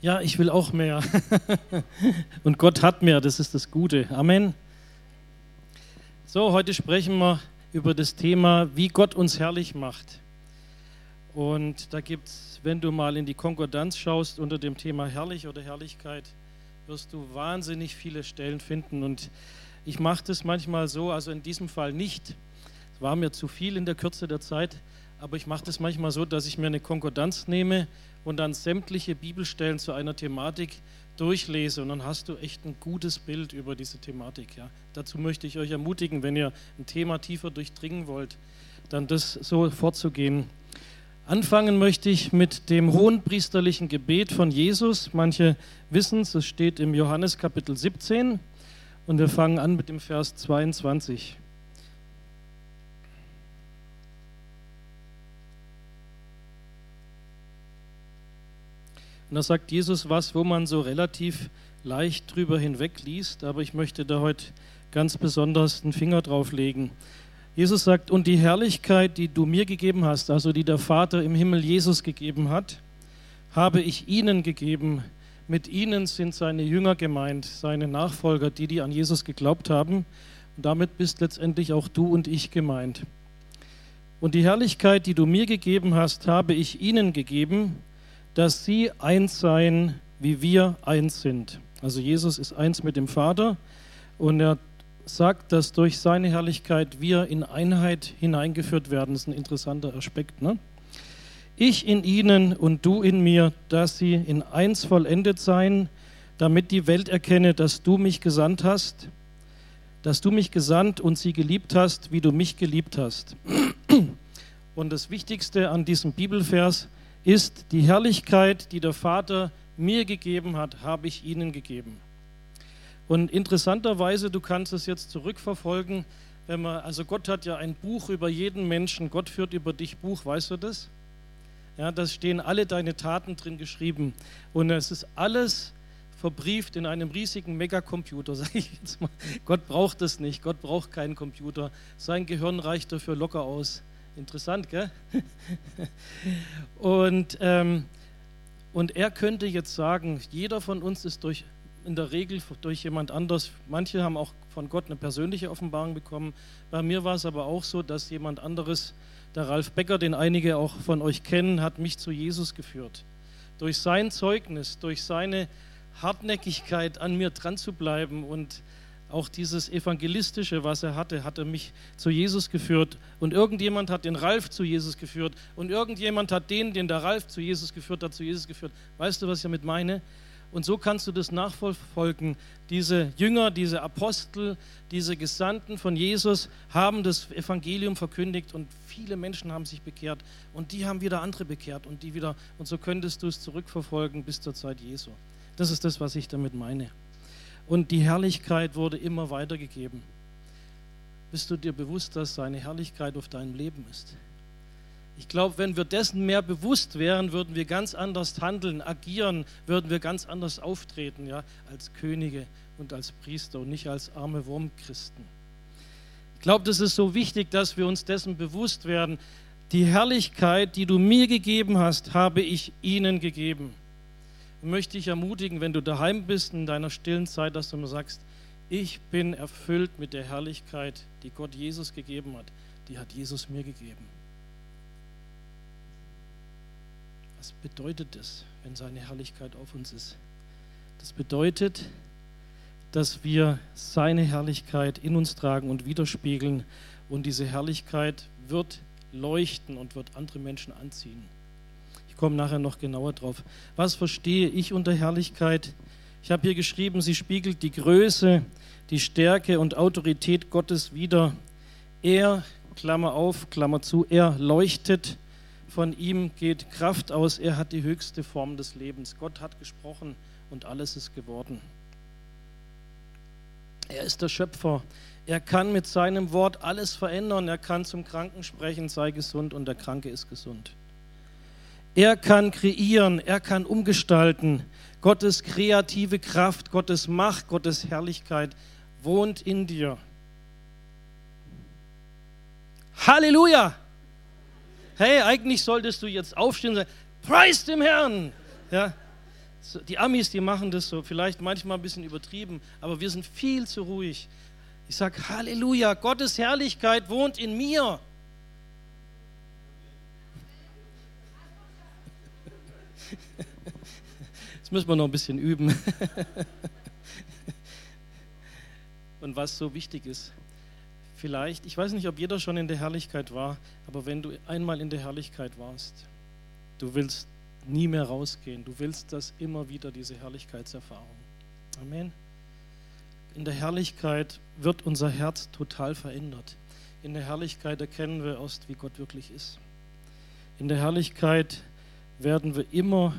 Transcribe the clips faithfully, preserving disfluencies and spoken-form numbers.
Ja, ich will auch mehr. Und Gott hat mehr, das ist das Gute. Amen. So, heute sprechen wir über das Thema, wie Gott uns herrlich macht. Und da gibt es, wenn du mal in die Konkordanz schaust, unter dem Thema herrlich oder Herrlichkeit, wirst du wahnsinnig viele Stellen finden. Und ich mache das manchmal so, also in diesem Fall nicht. Es war mir zu viel in der Kürze der Zeit, aber ich mache das manchmal so, dass ich mir eine Konkordanz nehme und dann sämtliche Bibelstellen zu einer Thematik durchlese und dann hast du echt ein gutes Bild über diese Thematik. Ja. Dazu möchte ich euch ermutigen, wenn ihr ein Thema tiefer durchdringen wollt, dann das so vorzugehen. Anfangen möchte ich mit dem hohenpriesterlichen Gebet von Jesus. Manche wissen es, es steht im Johannes Kapitel siebzehn und wir fangen an mit dem Vers zweiundzwanzig. Und da sagt Jesus was, wo man so relativ leicht drüber hinweg liest, aber ich möchte da heute ganz besonders den Finger drauf legen. Jesus sagt, und die Herrlichkeit, die du mir gegeben hast, also die der Vater im Himmel Jesus gegeben hat, habe ich ihnen gegeben. Mit ihnen sind seine Jünger gemeint, seine Nachfolger, die, die an Jesus geglaubt haben. Und damit bist letztendlich auch du und ich gemeint. Und die Herrlichkeit, die du mir gegeben hast, habe ich ihnen gegeben, dass sie eins seien, wie wir eins sind. Also Jesus ist eins mit dem Vater und er sagt, dass durch seine Herrlichkeit wir in Einheit hineingeführt werden. Das ist ein interessanter Aspekt, ne? Ich in ihnen und du in mir, dass sie in eins vollendet seien, damit die Welt erkenne, dass du mich gesandt hast, dass du mich gesandt und sie geliebt hast, wie du mich geliebt hast. Und das Wichtigste an diesem Bibelvers ist, die Herrlichkeit, die der Vater mir gegeben hat, habe ich ihnen gegeben. Und interessanterweise, du kannst es jetzt zurückverfolgen, wenn man, also Gott hat ja ein Buch über jeden Menschen, Gott führt über dich Buch, weißt du das? Ja, da stehen alle deine Taten drin geschrieben und es ist alles verbrieft in einem riesigen Megacomputer, sage ich jetzt mal. Gott braucht das nicht, Gott braucht keinen Computer, sein Gehirn reicht dafür locker aus. Interessant, gell? Und, ähm, und er könnte jetzt sagen, jeder von uns ist durch, in der Regel durch jemand anders, manche haben auch von Gott eine persönliche Offenbarung bekommen. Bei mir war es aber auch so, dass jemand anderes, der Ralf Becker, den einige auch von euch kennen, hat mich zu Jesus geführt. Durch sein Zeugnis, durch seine Hartnäckigkeit an mir dran zu bleiben und auch dieses Evangelistische, was er hatte, hat er mich zu Jesus geführt. Und irgendjemand hat den Ralf zu Jesus geführt. Und irgendjemand hat den, den der Ralf zu Jesus geführt hat, zu Jesus geführt. Weißt du, was ich damit meine? Und so kannst du das nachverfolgen. Diese Jünger, diese Apostel, diese Gesandten von Jesus haben das Evangelium verkündigt und viele Menschen haben sich bekehrt. Und die haben wieder andere bekehrt und die wieder. Und so könntest du es zurückverfolgen bis zur Zeit Jesu. Das ist das, was ich damit meine. Und die Herrlichkeit wurde immer weitergegeben. Bist du dir bewusst, dass seine Herrlichkeit auf deinem Leben ist? Ich glaube, wenn wir dessen mehr bewusst wären, würden wir ganz anders handeln, agieren, würden wir ganz anders auftreten, ja, als Könige und als Priester und nicht als arme Wurmchristen. Ich glaube, das ist so wichtig, dass wir uns dessen bewusst werden. Die Herrlichkeit, die du mir gegeben hast, habe ich ihnen gegeben. Ich möchte dich ermutigen, wenn du daheim bist in deiner stillen Zeit, dass du mir sagst, ich bin erfüllt mit der Herrlichkeit, die Gott Jesus gegeben hat. Die hat Jesus mir gegeben. Was bedeutet das, wenn seine Herrlichkeit auf uns ist? Das bedeutet, dass wir seine Herrlichkeit in uns tragen und widerspiegeln und diese Herrlichkeit wird leuchten und wird andere Menschen anziehen. Ich komme nachher noch genauer drauf. Was verstehe ich unter Herrlichkeit? Ich habe hier geschrieben, sie spiegelt die Größe, die Stärke und Autorität Gottes wider. Er, Klammer auf, Klammer zu, er leuchtet, von ihm geht Kraft aus, er hat die höchste Form des Lebens. Gott hat gesprochen und alles ist geworden. Er ist der Schöpfer. Er kann mit seinem Wort alles verändern. Er kann zum Kranken sprechen, sei gesund und der Kranke ist gesund. Er kann kreieren, er kann umgestalten. Gottes kreative Kraft, Gottes Macht, Gottes Herrlichkeit wohnt in dir. Halleluja! Hey, eigentlich solltest du jetzt aufstehen und sagen, preis dem Herrn! Ja, Die Amis, die machen das so, vielleicht manchmal ein bisschen übertrieben, aber wir sind viel zu ruhig. Ich sage, Halleluja, Gottes Herrlichkeit wohnt in mir. Das müssen wir noch ein bisschen üben. Und was so wichtig ist, vielleicht, ich weiß nicht, ob jeder schon in der Herrlichkeit war, aber wenn du einmal in der Herrlichkeit warst, du willst nie mehr rausgehen, du willst das immer wieder, diese Herrlichkeitserfahrung. Amen. In der Herrlichkeit wird unser Herz total verändert. In der Herrlichkeit erkennen wir erst, wie Gott wirklich ist. In der Herrlichkeit werden wir immer,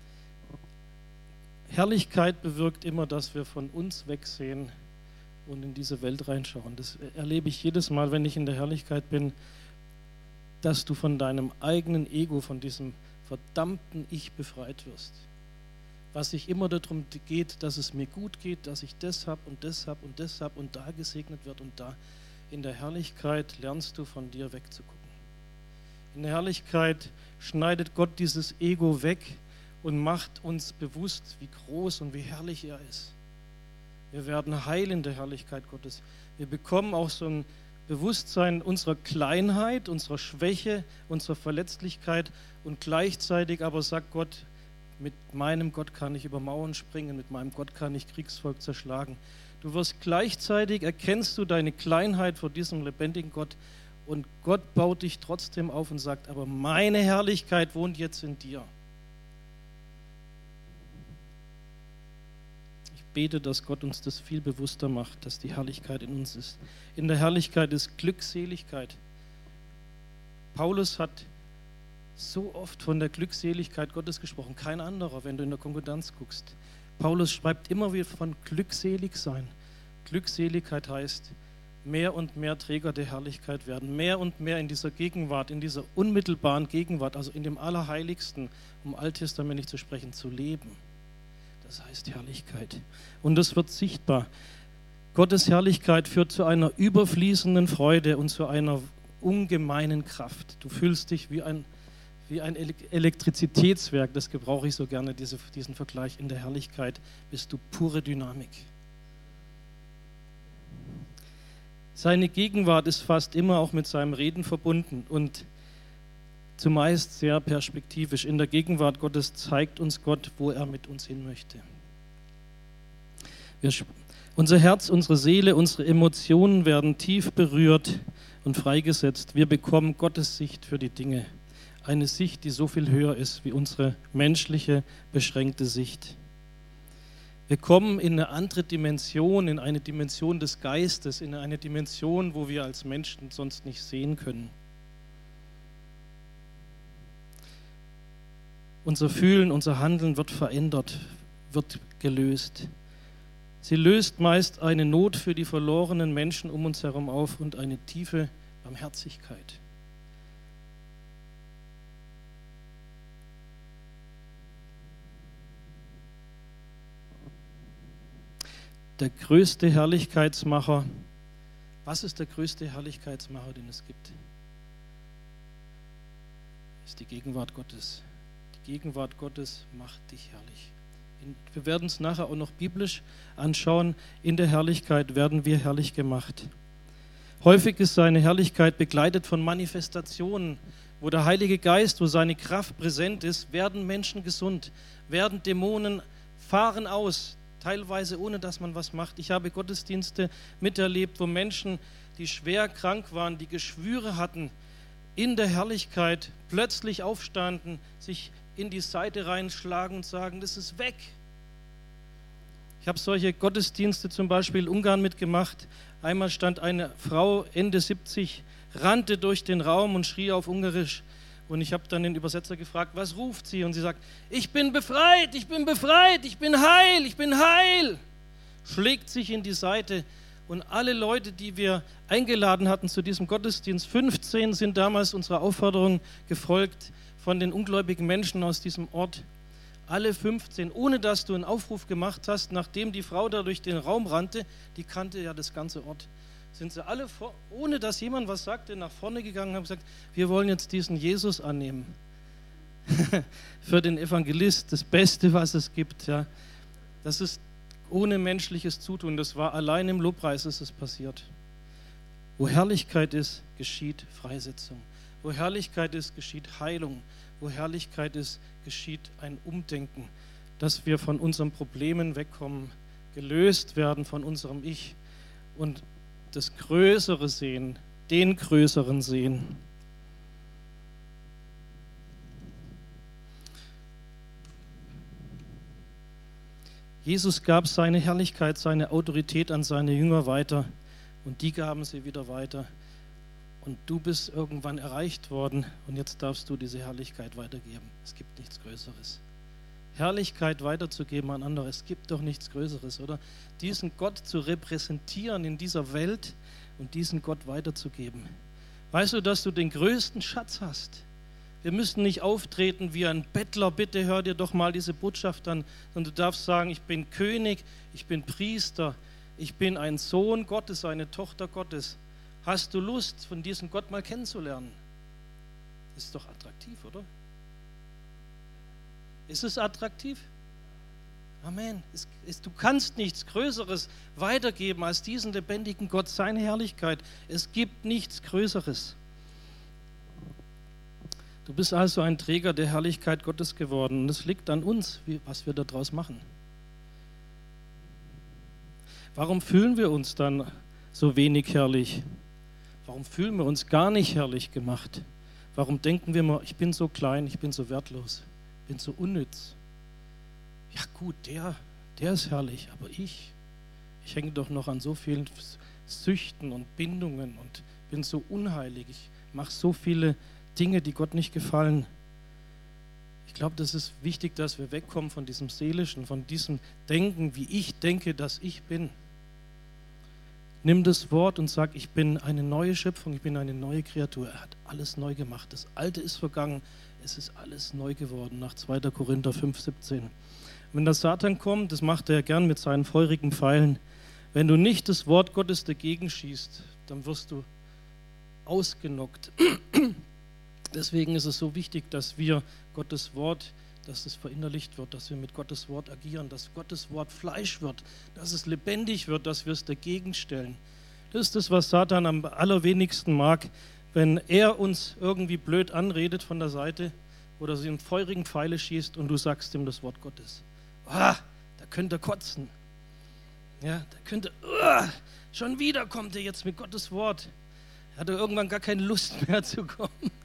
Herrlichkeit bewirkt immer, dass wir von uns wegsehen und in diese Welt reinschauen. Das erlebe ich jedes Mal, wenn ich in der Herrlichkeit bin, dass du von deinem eigenen Ego, von diesem verdammten Ich befreit wirst. Was sich immer darum geht, dass es mir gut geht, dass ich das habe und das habe und das habe und da gesegnet wird und da. In der Herrlichkeit lernst du von dir wegzugucken. In der Herrlichkeit schneidet Gott dieses Ego weg und macht uns bewusst, wie groß und wie herrlich er ist. Wir werden heil in der Herrlichkeit Gottes. Wir bekommen auch so ein Bewusstsein unserer Kleinheit, unserer Schwäche, unserer Verletzlichkeit und gleichzeitig aber sagt Gott, mit meinem Gott kann ich über Mauern springen, mit meinem Gott kann ich Kriegsvolk zerschlagen. Du wirst gleichzeitig, erkennst du deine Kleinheit vor diesem lebendigen Gott und Gott baut dich trotzdem auf und sagt, aber meine Herrlichkeit wohnt jetzt in dir. Ich bete, dass Gott uns das viel bewusster macht, dass die Herrlichkeit in uns ist. In der Herrlichkeit ist Glückseligkeit. Paulus hat so oft von der Glückseligkeit Gottes gesprochen, kein anderer, wenn du in der Konkordanz guckst. Paulus schreibt immer wieder von glückselig sein. Glückseligkeit heißt, mehr und mehr Träger der Herrlichkeit werden, mehr und mehr in dieser Gegenwart, in dieser unmittelbaren Gegenwart, also in dem Allerheiligsten, um alttestamentlich zu sprechen, zu leben. Das heißt Herrlichkeit. Und das wird sichtbar. Gottes Herrlichkeit führt zu einer überfließenden Freude und zu einer ungemeinen Kraft. Du fühlst dich wie ein Wie ein Elektrizitätswerk, das gebrauche ich so gerne, diese, diesen Vergleich. In der Herrlichkeit bist du pure Dynamik. Seine Gegenwart ist fast immer auch mit seinem Reden verbunden und zumeist sehr perspektivisch. In der Gegenwart Gottes zeigt uns Gott, wo er mit uns hin möchte. Wir, unser Herz, unsere Seele, unsere Emotionen werden tief berührt und freigesetzt. Wir bekommen Gottes Sicht für die Dinge. Eine Sicht, die so viel höher ist wie unsere menschliche, beschränkte Sicht. Wir kommen in eine andere Dimension, in eine Dimension des Geistes, in eine Dimension, wo wir als Menschen sonst nicht sehen können. Unser Fühlen, unser Handeln wird verändert, wird gelöst. Sie löst meist eine Not für die verlorenen Menschen um uns herum auf und eine tiefe Barmherzigkeit. Der größte Herrlichkeitsmacher, was ist der größte Herrlichkeitsmacher, den es gibt? Ist die Gegenwart Gottes. Die Gegenwart Gottes macht dich herrlich. Wir werden es nachher auch noch biblisch anschauen. In der Herrlichkeit werden wir herrlich gemacht. Häufig ist seine Herrlichkeit begleitet von Manifestationen, wo der Heilige Geist, wo seine Kraft präsent ist, werden Menschen gesund, werden Dämonen fahren aus, teilweise ohne, dass man was macht. Ich habe Gottesdienste miterlebt, wo Menschen, die schwer krank waren, die Geschwüre hatten, in der Herrlichkeit plötzlich aufstanden, sich in die Seite reinschlagen und sagen, das ist weg. Ich habe solche Gottesdienste zum Beispiel in Ungarn mitgemacht. Einmal stand eine Frau, Ende siebzig, rannte durch den Raum und schrie auf Ungarisch. Und ich habe dann den Übersetzer gefragt, was ruft sie? Und sie sagt, ich bin befreit, ich bin befreit, ich bin heil, ich bin heil. Schlägt sich in die Seite. Und alle Leute, die wir eingeladen hatten zu diesem Gottesdienst, fünfzehn sind damals unserer Aufforderung gefolgt von den ungläubigen Menschen aus diesem Ort. Alle fünfzehn, ohne dass du einen Aufruf gemacht hast, nachdem die Frau da durch den Raum rannte, die kannte ja das ganze Ort, sind sie alle, vor, ohne dass jemand was sagte, nach vorne gegangen und haben gesagt, wir wollen jetzt diesen Jesus annehmen. für den Evangelist das Beste, was es gibt. Ja. Das ist ohne menschliches Zutun. Das war allein im Lobpreis ist es passiert. Wo Herrlichkeit ist, geschieht Freisetzung. Wo Herrlichkeit ist, geschieht Heilung. Wo Herrlichkeit ist, geschieht ein Umdenken, dass wir von unseren Problemen wegkommen, gelöst werden von unserem Ich und das Größere sehen, den Größeren sehen. Jesus gab seine Herrlichkeit, seine Autorität an seine Jünger weiter und die gaben sie wieder weiter. Und du bist irgendwann erreicht worden und jetzt darfst du diese Herrlichkeit weitergeben. Es gibt nichts Größeres. Herrlichkeit weiterzugeben an andere, es gibt doch nichts Größeres, oder? Diesen Gott zu repräsentieren in dieser Welt und diesen Gott weiterzugeben. Weißt du, dass du den größten Schatz hast? Wir müssen nicht auftreten wie ein Bettler, bitte hör dir doch mal diese Botschaft an, sondern du darfst sagen, ich bin König, ich bin Priester, ich bin ein Sohn Gottes, eine Tochter Gottes. Hast du Lust, von diesem Gott mal kennenzulernen? Ist doch attraktiv, oder? Ist es attraktiv? Amen. Es, es, du kannst nichts Größeres weitergeben als diesen lebendigen Gott, seine Herrlichkeit. Es gibt nichts Größeres. Du bist also ein Träger der Herrlichkeit Gottes geworden und es liegt an uns, wie, was wir daraus machen. Warum fühlen wir uns dann so wenig herrlich? Warum fühlen wir uns gar nicht herrlich gemacht? Warum denken wir immer, ich bin so klein, ich bin so wertlos, ich bin so unnütz? Ja gut, der, der ist herrlich, aber ich, ich hänge doch noch an so vielen Süchten und Bindungen und bin so unheilig, ich mache so viele Dinge, die Gott nicht gefallen. Ich glaube, das ist wichtig, dass wir wegkommen von diesem Seelischen, von diesem Denken, wie ich denke, dass ich bin. Nimm das Wort und sag, ich bin eine neue Schöpfung, ich bin eine neue Kreatur. Er hat alles neu gemacht. Das Alte ist vergangen, es ist alles neu geworden, nach zweiter Korinther fünf, siebzehn. Wenn der Satan kommt, das macht er gern mit seinen feurigen Pfeilen, wenn du nicht das Wort Gottes dagegen schießt, dann wirst du ausgenockt. Deswegen ist es so wichtig, dass wir Gottes Wort, dass es verinnerlicht wird, dass wir mit Gottes Wort agieren, dass Gottes Wort Fleisch wird, dass es lebendig wird, dass wir es dagegen stellen. Das ist das, was Satan am allerwenigsten mag, wenn er uns irgendwie blöd anredet von der Seite oder sie in feurigen Pfeile schießt und du sagst ihm das Wort Gottes. Ah, da könnte er kotzen. Ja, da könnte, uh, schon wieder kommt er jetzt mit Gottes Wort. Er hatte irgendwann gar keine Lust mehr zu kommen.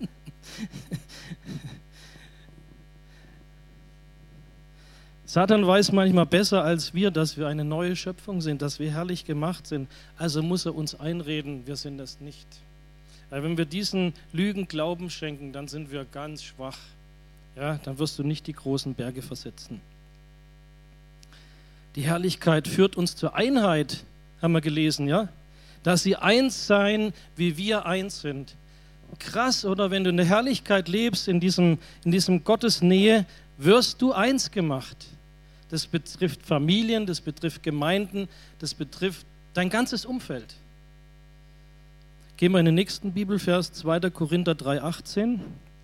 Satan weiß manchmal besser als wir, dass wir eine neue Schöpfung sind, dass wir herrlich gemacht sind. Also muss er uns einreden, wir sind es nicht. Weil wenn wir diesen Lügen Glauben schenken, dann sind wir ganz schwach. Ja, dann wirst du nicht die großen Berge versetzen. Die Herrlichkeit führt uns zur Einheit, haben wir gelesen, ja? Dass sie eins seien, wie wir eins sind. Krass, oder? Wenn du in der Herrlichkeit lebst, in diesem, in diesem Gottesnähe, wirst du eins gemacht. Das betrifft Familien, das betrifft Gemeinden, das betrifft dein ganzes Umfeld. Gehen wir in den nächsten Bibelvers, zweiter Korinther drei, achtzehn.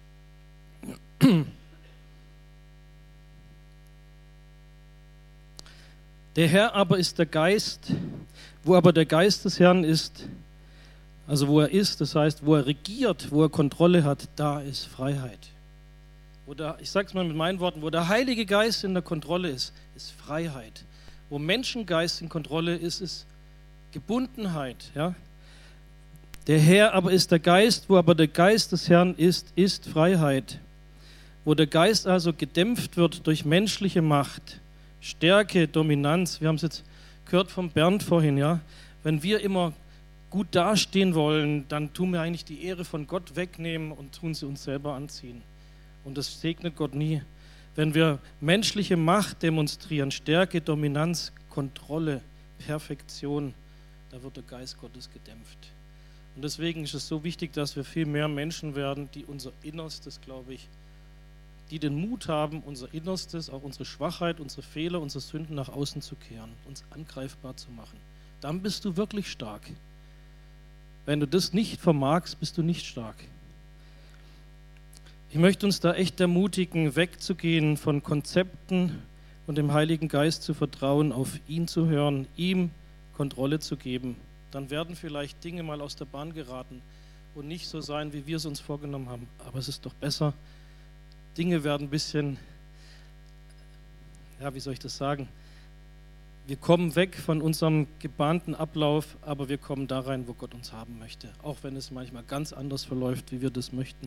Der Herr aber ist der Geist, wo aber der Geist des Herrn ist, also wo er ist, das heißt, wo er regiert, wo er Kontrolle hat, da ist Freiheit. Wo der, ich sage es mal mit meinen Worten, wo der Heilige Geist in der Kontrolle ist, ist Freiheit. Wo Menschengeist in Kontrolle ist, ist Gebundenheit. Ja? Der Herr aber ist der Geist, wo aber der Geist des Herrn ist, ist Freiheit. Wo der Geist also gedämpft wird durch menschliche Macht, Stärke, Dominanz. Wir haben es jetzt gehört von Bernd vorhin, ja. Wenn wir immer gut dastehen wollen, dann tun wir eigentlich die Ehre von Gott wegnehmen und tun sie uns selber anziehen. Und das segnet Gott nie. Wenn wir menschliche Macht demonstrieren, Stärke, Dominanz, Kontrolle, Perfektion, da wird der Geist Gottes gedämpft. Und deswegen ist es so wichtig, dass wir viel mehr Menschen werden, die unser Innerstes, glaube ich, die den Mut haben, unser Innerstes, auch unsere Schwachheit, unsere Fehler, unsere Sünden nach außen zu kehren, uns angreifbar zu machen. Dann bist du wirklich stark. Wenn du das nicht vermagst, bist du nicht stark. Ich möchte uns da echt ermutigen, wegzugehen von Konzepten und dem Heiligen Geist zu vertrauen, auf ihn zu hören, ihm Kontrolle zu geben. Dann werden vielleicht Dinge mal aus der Bahn geraten und nicht so sein, wie wir es uns vorgenommen haben. Aber es ist doch besser, Dinge werden ein bisschen, ja, wie soll ich das sagen? Wir kommen weg von unserem gebahnten Ablauf, aber wir kommen da rein, wo Gott uns haben möchte. Auch wenn es manchmal ganz anders verläuft, wie wir das möchten.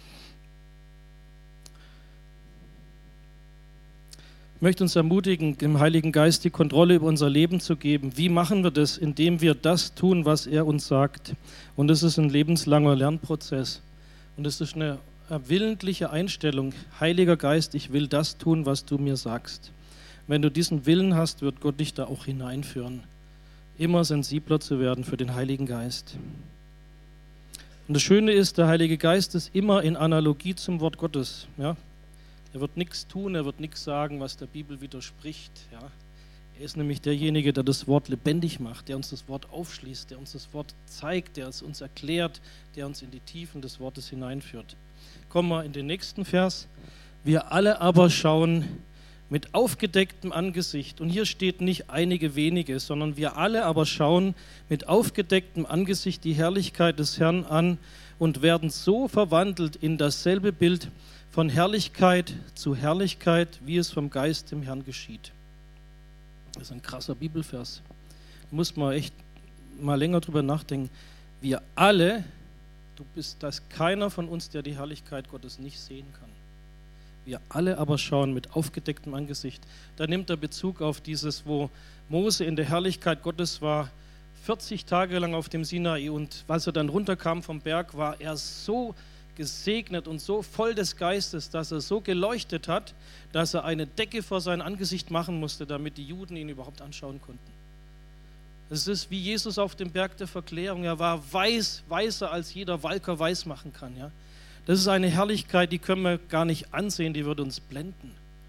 Ich möchte uns ermutigen, dem Heiligen Geist die Kontrolle über unser Leben zu geben. Wie machen wir das? Indem wir das tun, was er uns sagt. Und das ist ein lebenslanger Lernprozess. Und das ist eine willentliche Einstellung. Heiliger Geist, ich will das tun, was du mir sagst. Wenn du diesen Willen hast, wird Gott dich da auch hineinführen. Immer sensibler zu werden für den Heiligen Geist. Und das Schöne ist, der Heilige Geist ist immer in Analogie zum Wort Gottes. Ja? Er wird nichts tun, er wird nichts sagen, was der Bibel widerspricht. Ja? Er ist nämlich derjenige, der das Wort lebendig macht, der uns das Wort aufschließt, der uns das Wort zeigt, der es uns erklärt, der uns in die Tiefen des Wortes hineinführt. Kommen wir in den nächsten Vers. Wir alle aber schauen mit aufgedecktem Angesicht. Und hier steht nicht einige wenige, sondern wir alle aber schauen mit aufgedecktem Angesicht die Herrlichkeit des Herrn an und werden so verwandelt in dasselbe Bild von Herrlichkeit zu Herrlichkeit, wie es vom Geist im Herrn geschieht. Das ist ein krasser Bibelvers. Da muss man echt mal länger drüber nachdenken. Wir alle, du bist das keiner von uns, der die Herrlichkeit Gottes nicht sehen kann. Wir alle aber schauen mit aufgedecktem Angesicht. Da nimmt er Bezug auf dieses, wo Mose in der Herrlichkeit Gottes war, vierzig Tage lang auf dem Sinai. Und als er dann runterkam vom Berg, war er so gesegnet und so voll des Geistes, dass er so geleuchtet hat, dass er eine Decke vor sein Angesicht machen musste, damit die Juden ihn überhaupt anschauen konnten. Es ist wie Jesus auf dem Berg der Verklärung. Er war weiß, weißer als jeder Walker weiß machen kann. Ja? Das ist eine Herrlichkeit, die können wir gar nicht ansehen, die würde uns blenden.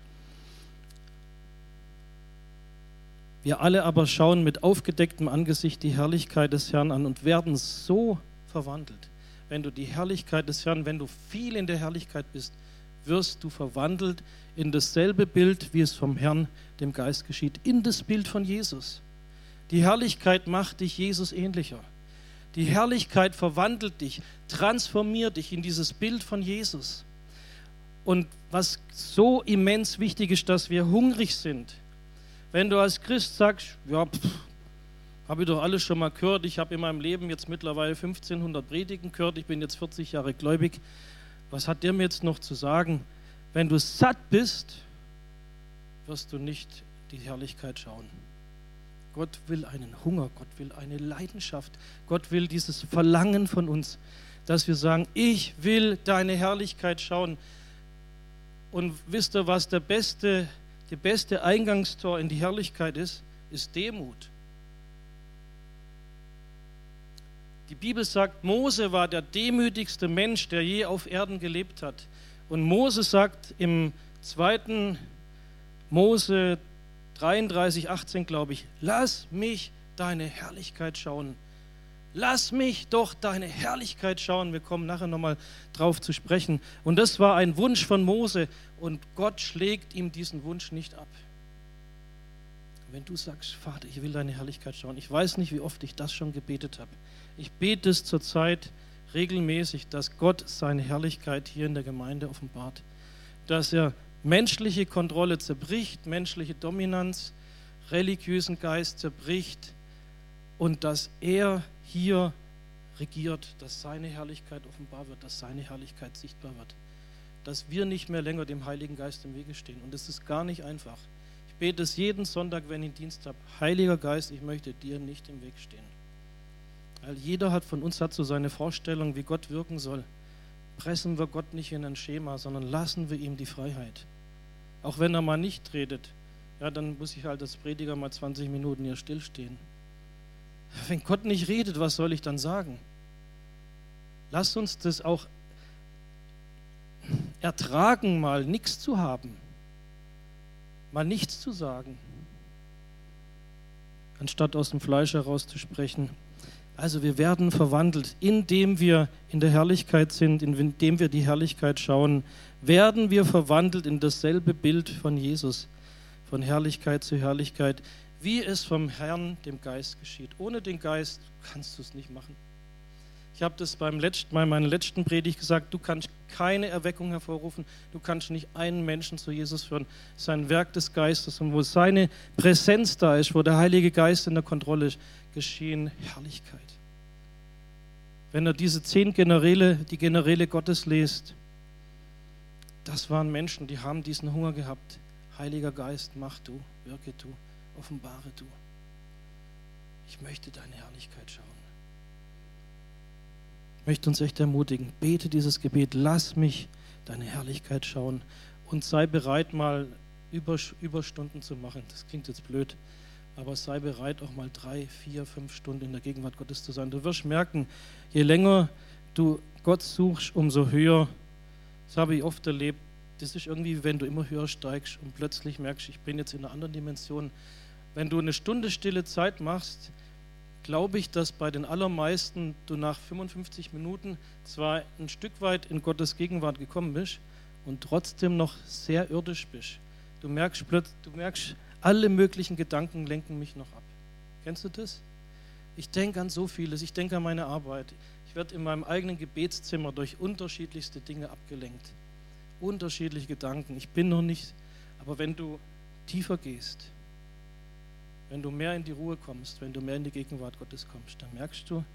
Wir alle aber schauen mit aufgedecktem Angesicht die Herrlichkeit des Herrn an und werden so verwandelt. Wenn du die Herrlichkeit des Herrn, wenn du viel in der Herrlichkeit bist, wirst du verwandelt in dasselbe Bild, wie es vom Herrn, dem Geist geschieht, in das Bild von Jesus. Die Herrlichkeit macht dich Jesus ähnlicher. Die Herrlichkeit verwandelt dich, transformiert dich in dieses Bild von Jesus. Und was so immens wichtig ist, dass wir hungrig sind. Wenn du als Christ sagst, ja, pff, habe ich doch alles schon mal gehört, ich habe in meinem Leben jetzt mittlerweile fünfzehnhundert Predigen gehört, ich bin jetzt vierzig Jahre gläubig, was hat der mir jetzt noch zu sagen? Wenn du satt bist, wirst du nicht die Herrlichkeit schauen. Gott will einen Hunger, Gott will eine Leidenschaft, Gott will dieses Verlangen von uns, dass wir sagen, ich will deine Herrlichkeit schauen. Und wisst ihr, was der beste, der beste Eingangstor in die Herrlichkeit ist? Ist Demut. Die Bibel sagt, Mose war der demütigste Mensch, der je auf Erden gelebt hat. Und Mose sagt im zweiten Mose dreiunddreißig, achtzehn, glaube ich, lass mich deine Herrlichkeit schauen. Lass mich doch deine Herrlichkeit schauen. Wir kommen nachher nochmal drauf zu sprechen. Und das war ein Wunsch von Mose und Gott schlägt ihm diesen Wunsch nicht ab. Wenn du sagst, Vater, ich will deine Herrlichkeit schauen, ich weiß nicht, wie oft ich das schon gebetet habe. Ich bete es zurzeit regelmäßig, dass Gott seine Herrlichkeit hier in der Gemeinde offenbart. Dass er menschliche Kontrolle zerbricht, menschliche Dominanz, religiösen Geist zerbricht und dass er hier regiert, dass seine Herrlichkeit offenbar wird, dass seine Herrlichkeit sichtbar wird. Dass wir nicht mehr länger dem Heiligen Geist im Wege stehen. Und das ist gar nicht einfach. Ich bete es jeden Sonntag, wenn ich Dienst habe. Heiliger Geist, ich möchte dir nicht im Weg stehen. Weil jeder hat von uns hat so seine Vorstellung, wie Gott wirken soll. Pressen wir Gott nicht in ein Schema, sondern lassen wir ihm die Freiheit. Auch wenn er mal nicht redet, ja, dann muss ich halt als Prediger mal zwanzig Minuten hier stillstehen. Wenn Gott nicht redet, was soll ich dann sagen? Lasst uns das auch ertragen, mal nichts zu haben, mal nichts zu sagen, anstatt aus dem Fleisch heraus zu sprechen. Also wir werden verwandelt, indem wir in der Herrlichkeit sind, indem wir die Herrlichkeit schauen, werden wir verwandelt in dasselbe Bild von Jesus, von Herrlichkeit zu Herrlichkeit, wie es vom Herrn, dem Geist, geschieht. Ohne den Geist kannst du es nicht machen. Ich habe das beim letzten, bei meiner letzten Predigt gesagt, du kannst keine Erweckung hervorrufen, du kannst nicht einen Menschen zu Jesus führen. Es ist ein Werk des Geistes und wo seine Präsenz da ist, wo der Heilige Geist in der Kontrolle ist, geschehen Herrlichkeit. Wenn er diese zehn Generäle, die Generäle Gottes liest, das waren Menschen, die haben diesen Hunger gehabt. Heiliger Geist, mach du, wirke du, offenbare du. Ich möchte deine Herrlichkeit schauen. Ich möchte uns echt ermutigen, bete dieses Gebet, lass mich deine Herrlichkeit schauen und sei bereit, mal Überstunden zu machen. Das klingt jetzt blöd, aber sei bereit, auch mal drei, vier, fünf Stunden in der Gegenwart Gottes zu sein. Du wirst merken, je länger du Gott suchst, umso höher. Das habe ich oft erlebt. Das ist irgendwie, wenn du immer höher steigst und plötzlich merkst, ich bin jetzt in einer anderen Dimension. Wenn du eine Stunde stille Zeit machst, glaube ich, dass bei den allermeisten du nach fünfundfünfzig Minuten zwar ein Stück weit in Gottes Gegenwart gekommen bist und trotzdem noch sehr irdisch bist. Du merkst plötzlich, du merkst, alle möglichen Gedanken lenken mich noch ab. Kennst du das? Ich denke an so vieles, ich denke an meine Arbeit. Ich werde in meinem eigenen Gebetszimmer durch unterschiedlichste Dinge abgelenkt. Unterschiedliche Gedanken. Ich bin noch nicht, aber wenn du tiefer gehst, wenn du mehr in die Ruhe kommst, wenn du mehr in die Gegenwart Gottes kommst, dann merkst du,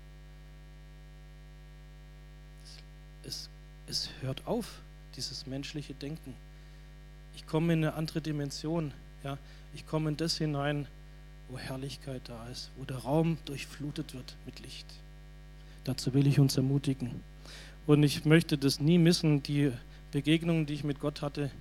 es, es hört auf, dieses menschliche Denken. Ich komme in eine andere Dimension. Ja? Ich komme in das hinein, wo Herrlichkeit da ist, wo der Raum durchflutet wird mit Licht. Dazu will ich uns ermutigen. Und ich möchte das nie missen, die Begegnungen, die ich mit Gott hatte,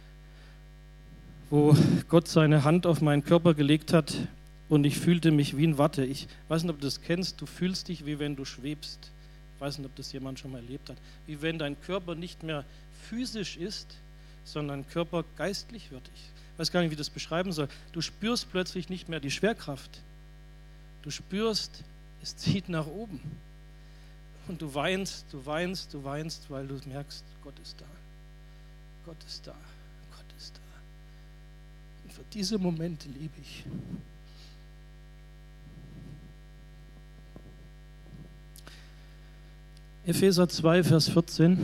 wo Gott seine Hand auf meinen Körper gelegt hat und ich fühlte mich wie in Watte. Ich weiß nicht, ob du das kennst, du fühlst dich, wie wenn du schwebst. Ich weiß nicht, ob das jemand schon mal erlebt hat. Wie wenn dein Körper nicht mehr physisch ist, sondern Körper geistlich wird. Ich weiß gar nicht, wie ich das beschreiben soll. Du spürst plötzlich nicht mehr die Schwerkraft. Du spürst, es zieht nach oben. Und du weinst, du weinst, du weinst, weil du merkst, Gott ist da. Gott ist da. Gott ist da. Und für diese Momente lebe ich. Epheser zwei, Vers vierzehn.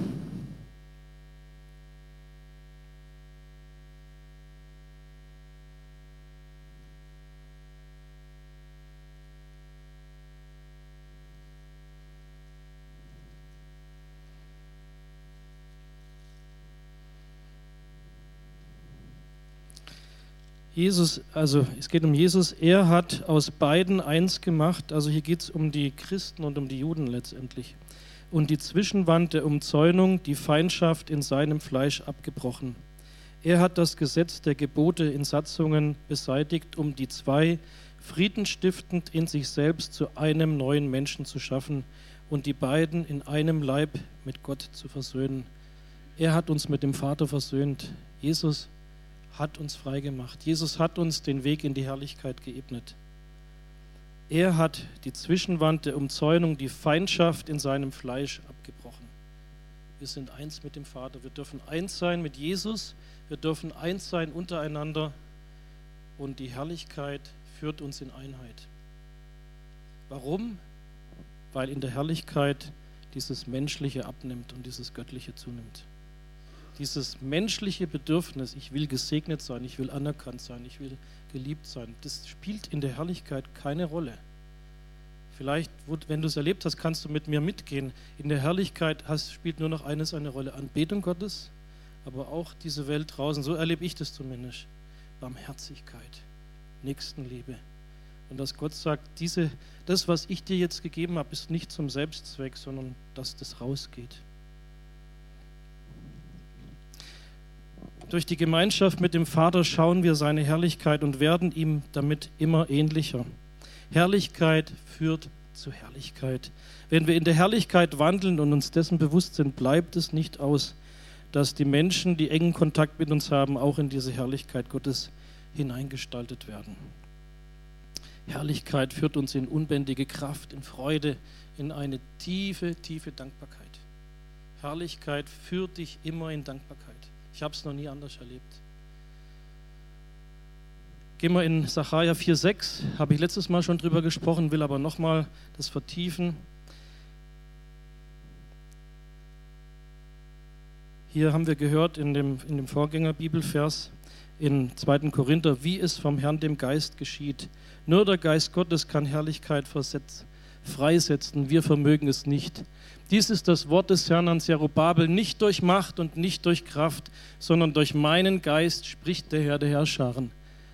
Jesus, also es geht um Jesus, er hat aus beiden eins gemacht, also hier geht es um die Christen und um die Juden letztendlich. Und die Zwischenwand der Umzäunung, die Feindschaft in seinem Fleisch abgebrochen. Er hat das Gesetz der Gebote in Satzungen beseitigt, um die zwei friedenstiftend in sich selbst zu einem neuen Menschen zu schaffen und die beiden in einem Leib mit Gott zu versöhnen. Er hat uns mit dem Vater versöhnt. Jesus hat uns frei gemacht. Jesus hat uns den Weg in die Herrlichkeit geebnet. Er hat die Zwischenwand der Umzäunung, die Feindschaft in seinem Fleisch abgebrochen. Wir sind eins mit dem Vater. Wir dürfen eins sein mit Jesus. Wir dürfen eins sein untereinander. Und die Herrlichkeit führt uns in Einheit. Warum? Weil in der Herrlichkeit dieses Menschliche abnimmt und dieses Göttliche zunimmt. Dieses menschliche Bedürfnis, ich will gesegnet sein, ich will anerkannt sein, ich will geliebt sein, das spielt in der Herrlichkeit keine Rolle. Vielleicht, wenn du es erlebt hast, kannst du mit mir mitgehen. In der Herrlichkeit hast, spielt nur noch eines eine Rolle, Anbetung Gottes, aber auch diese Welt draußen, so erlebe ich das zumindest, Barmherzigkeit, Nächstenliebe. Und dass Gott sagt, diese, das, was ich dir jetzt gegeben habe, ist nicht zum Selbstzweck, sondern dass das rausgeht. Durch die Gemeinschaft mit dem Vater schauen wir seine Herrlichkeit und werden ihm damit immer ähnlicher. Herrlichkeit führt zu Herrlichkeit. Wenn wir in der Herrlichkeit wandeln und uns dessen bewusst sind, bleibt es nicht aus, dass die Menschen, die engen Kontakt mit uns haben, auch in diese Herrlichkeit Gottes hineingestaltet werden. Herrlichkeit führt uns in unbändige Kraft, in Freude, in eine tiefe, tiefe Dankbarkeit. Herrlichkeit führt dich immer in Dankbarkeit. Ich habe es noch nie anders erlebt. Gehen wir in Sacharja vier sechs, habe ich letztes Mal schon drüber gesprochen, will aber nochmal das vertiefen. Hier haben wir gehört in dem, in dem Vorgänger-Bibelvers in zweiten Korinther, wie es vom Herrn dem Geist geschieht. Nur der Geist Gottes kann Herrlichkeit versetz, freisetzen, wir vermögen es nicht. Dies ist das Wort des Herrn an Zerubabel, nicht durch Macht und nicht durch Kraft, sondern durch meinen Geist spricht der Herr der Herrscharen.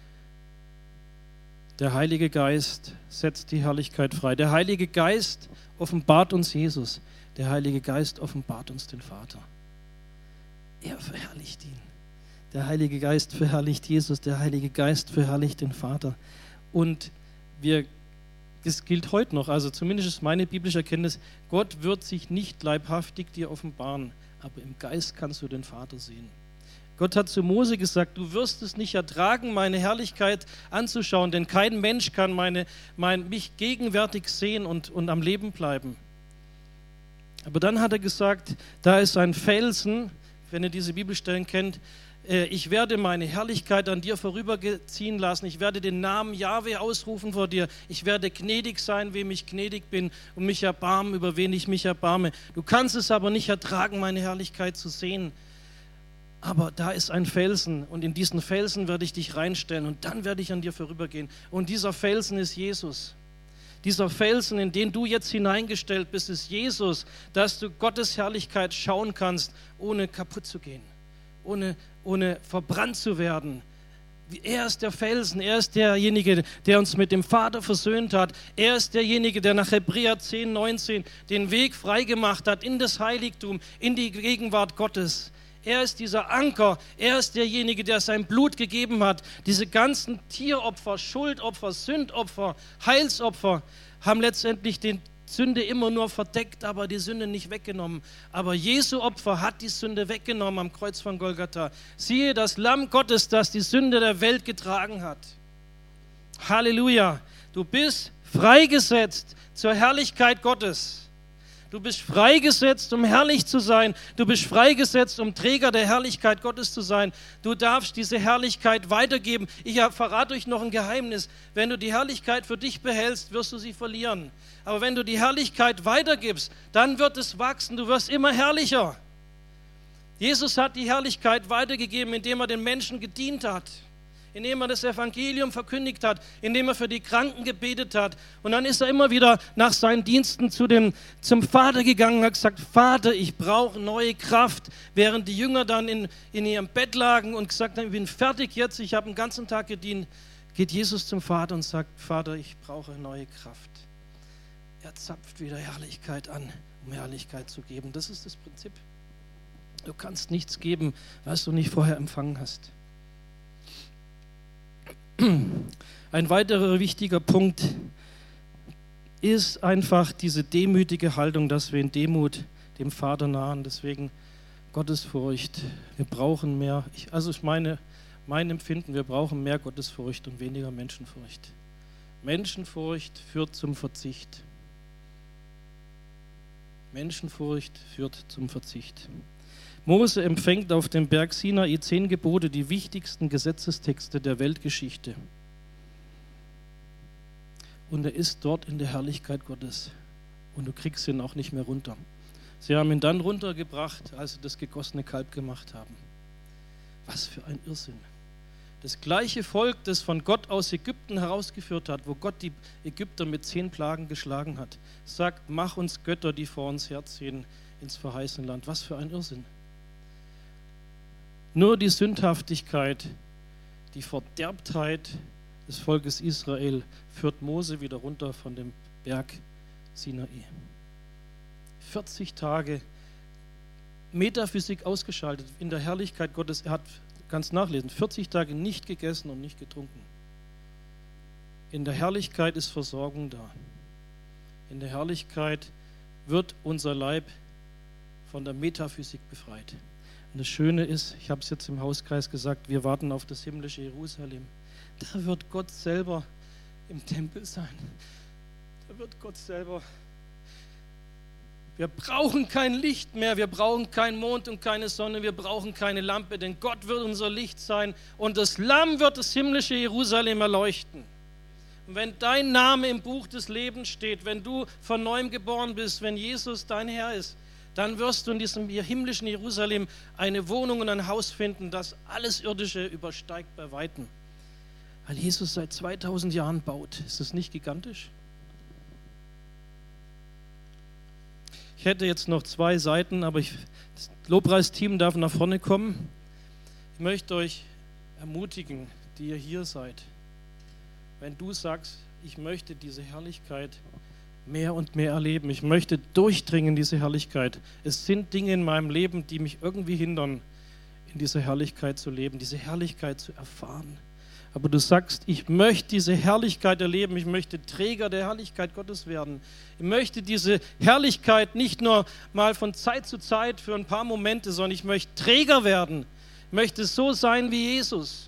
Der Heilige Geist setzt die Herrlichkeit frei. Der Heilige Geist offenbart uns Jesus. Der Heilige Geist offenbart uns den Vater. Er verherrlicht ihn. Der Heilige Geist verherrlicht Jesus. Der Heilige Geist verherrlicht den Vater. Und wir, das gilt heute noch, also zumindest ist meine biblische Erkenntnis, Gott wird sich nicht leibhaftig dir offenbaren, aber im Geist kannst du den Vater sehen. Gott hat zu Mose gesagt, du wirst es nicht ertragen, meine Herrlichkeit anzuschauen, denn kein Mensch kann meine, mein, mich gegenwärtig sehen und, und am Leben bleiben. Aber dann hat er gesagt, da ist ein Felsen, wenn ihr diese Bibelstellen kennt, äh, ich werde meine Herrlichkeit an dir vorüberziehen lassen, ich werde den Namen Jahwe ausrufen vor dir, ich werde gnädig sein, wem ich gnädig bin und mich erbarmen, über wen ich mich erbarme. Du kannst es aber nicht ertragen, meine Herrlichkeit zu sehen. Aber da ist ein Felsen und in diesen Felsen werde ich dich reinstellen und dann werde ich an dir vorübergehen. Und dieser Felsen ist Jesus. Dieser Felsen, in den du jetzt hineingestellt bist, ist Jesus, dass du Gottes Herrlichkeit schauen kannst, ohne kaputt zu gehen, ohne, ohne verbrannt zu werden. Er ist der Felsen, er ist derjenige, der uns mit dem Vater versöhnt hat. Er ist derjenige, der nach Hebräer zehn, neunzehn den Weg freigemacht hat in das Heiligtum, in die Gegenwart Gottes. Er ist dieser Anker, er ist derjenige, der sein Blut gegeben hat. Diese ganzen Tieropfer, Schuldopfer, Sündopfer, Heilsopfer haben letztendlich die Sünde immer nur verdeckt, aber die Sünde nicht weggenommen. Aber Jesu Opfer hat die Sünde weggenommen am Kreuz von Golgatha. Siehe das Lamm Gottes, das die Sünde der Welt getragen hat. Halleluja! Du bist freigesetzt zur Herrlichkeit Gottes. Du bist freigesetzt, um herrlich zu sein. Du bist freigesetzt, um Träger der Herrlichkeit Gottes zu sein. Du darfst diese Herrlichkeit weitergeben. Ich verrate euch noch ein Geheimnis. Wenn du die Herrlichkeit für dich behältst, wirst du sie verlieren. Aber wenn du die Herrlichkeit weitergibst, dann wird es wachsen. Du wirst immer herrlicher. Jesus hat die Herrlichkeit weitergegeben, indem er den Menschen gedient hat. Indem er das Evangelium verkündigt hat, indem er für die Kranken gebetet hat. Und dann ist er immer wieder nach seinen Diensten zu dem, zum Vater gegangen und hat gesagt, Vater, ich brauche neue Kraft. Während die Jünger dann in, in ihrem Bett lagen und gesagt haben, ich bin fertig jetzt, ich habe den ganzen Tag gedient, geht Jesus zum Vater und sagt, Vater, ich brauche neue Kraft. Er zapft wieder Herrlichkeit an, um Herrlichkeit zu geben. Das ist das Prinzip. Du kannst nichts geben, was du nicht vorher empfangen hast. Ein weiterer wichtiger Punkt ist einfach diese demütige Haltung, dass wir in Demut dem Vater nahen. Deswegen Gottesfurcht. Wir brauchen mehr, ich, also ich meine, mein Empfinden, wir brauchen mehr Gottesfurcht und weniger Menschenfurcht. Menschenfurcht führt zum Verzicht. Menschenfurcht führt zum Verzicht. Mose empfängt auf dem Berg Sinai zehn Gebote, die wichtigsten Gesetzestexte der Weltgeschichte. Und er ist dort in der Herrlichkeit Gottes. Und du kriegst ihn auch nicht mehr runter. Sie haben ihn dann runtergebracht, als sie das gegossene Kalb gemacht haben. Was für ein Irrsinn. Das gleiche Volk, das von Gott aus Ägypten herausgeführt hat, wo Gott die Ägypter mit zehn Plagen geschlagen hat, sagt, mach uns Götter, die vor uns herziehen ins verheißene Land. Was für ein Irrsinn. Nur die Sündhaftigkeit, die Verderbtheit des Volkes Israel führt Mose wieder runter von dem Berg Sinai. vierzig Tage Metaphysik ausgeschaltet in der Herrlichkeit Gottes. Er hat, ganz nachlesen, vierzig Tage nicht gegessen und nicht getrunken. In der Herrlichkeit ist Versorgung da. In der Herrlichkeit wird unser Leib von der Metaphysik befreit. Und das Schöne ist, ich habe es jetzt im Hauskreis gesagt, wir warten auf das himmlische Jerusalem. Da wird Gott selber im Tempel sein. Da wird Gott selber. Wir brauchen kein Licht mehr, wir brauchen keinen Mond und keine Sonne, wir brauchen keine Lampe, denn Gott wird unser Licht sein und das Lamm wird das himmlische Jerusalem erleuchten. Und wenn dein Name im Buch des Lebens steht, wenn du von neuem geboren bist, wenn Jesus dein Herr ist, dann wirst du in diesem himmlischen Jerusalem eine Wohnung und ein Haus finden, das alles Irdische übersteigt bei Weitem. Weil Jesus seit zweitausend Jahren baut. Ist das nicht gigantisch? Ich hätte jetzt noch zwei Seiten, aber ich, das Lobpreisteam darf nach vorne kommen. Ich möchte euch ermutigen, die ihr hier seid, wenn du sagst, ich möchte diese Herrlichkeit mehr und mehr erleben, ich möchte durchdringen in diese Herrlichkeit. Es sind Dinge in meinem Leben, die mich irgendwie hindern, in dieser Herrlichkeit zu leben, diese Herrlichkeit zu erfahren. Aber du sagst, ich möchte diese Herrlichkeit erleben, ich möchte Träger der Herrlichkeit Gottes werden. Ich möchte diese Herrlichkeit nicht nur mal von Zeit zu Zeit für ein paar Momente, sondern ich möchte Träger werden. Ich möchte so sein wie Jesus.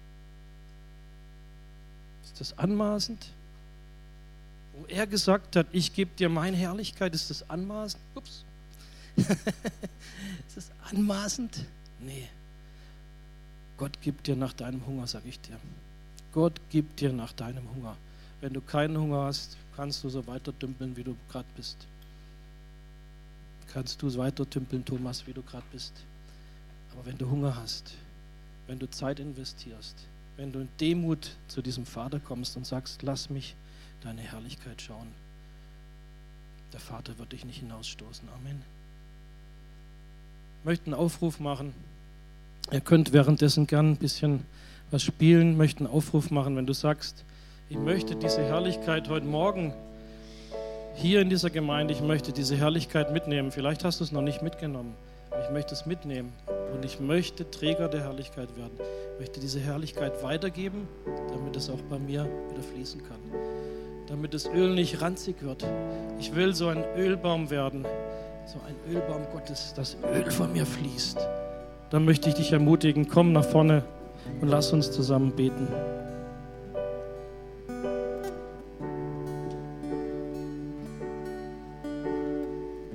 Ist das anmaßend? Wo er gesagt hat, ich gebe dir meine Herrlichkeit, ist das anmaßend? Ups. Ist das anmaßend? Nee. Gott gibt dir nach deinem Hunger, sage ich dir. Gott gibt dir nach deinem Hunger. Wenn du keinen Hunger hast, kannst du so weiter dümpeln, wie du gerade bist. Kannst du so weiter dümpeln, Thomas, wie du gerade bist. Aber wenn du Hunger hast, wenn du Zeit investierst, wenn du in Demut zu diesem Vater kommst und sagst, lass mich deine Herrlichkeit schauen, der Vater wird dich nicht hinausstoßen. Amen. Ich möchte einen Aufruf machen. Ihr könnt währenddessen gern ein bisschen was spielen, möchte einen Aufruf machen, wenn du sagst, ich möchte diese Herrlichkeit heute Morgen hier in dieser Gemeinde, ich möchte diese Herrlichkeit mitnehmen. Vielleicht hast du es noch nicht mitgenommen, aber ich möchte es mitnehmen und ich möchte Träger der Herrlichkeit werden. Ich möchte diese Herrlichkeit weitergeben, damit es auch bei mir wieder fließen kann. Damit das Öl nicht ranzig wird. Ich will so ein Ölbaum werden, so ein Ölbaum Gottes, das Öl von mir fließt. Dann möchte ich dich ermutigen, komm nach vorne und lass uns zusammen beten.